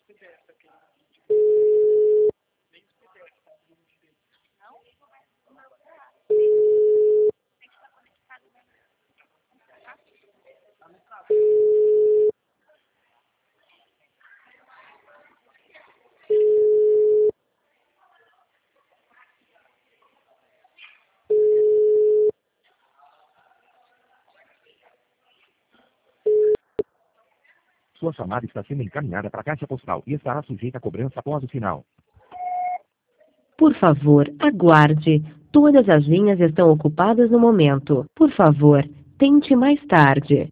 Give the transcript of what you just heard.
Sua chamada está sendo encaminhada para a caixa postal e estará sujeita a cobrança após o sinal. Por favor, aguarde. Todas as linhas estão ocupadas no momento. Por favor, tente mais tarde.